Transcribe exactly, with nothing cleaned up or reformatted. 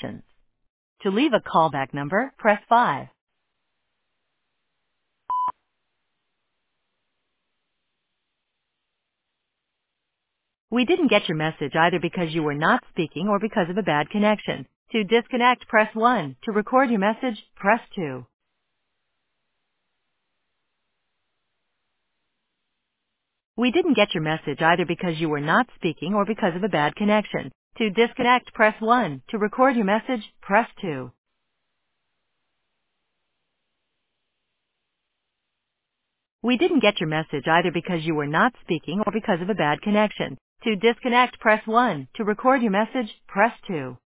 options. To leave a callback number, press five. We didn't get your message either because you were not speaking or because of a bad connection. To disconnect, press one. To record your message, press two. We didn't get your message either because you were not speaking or because of a bad connection. To disconnect, press one. To record your message, press two. We didn't get your message either because you were not speaking or because of a bad connection. To disconnect, press one. To record your message, press two.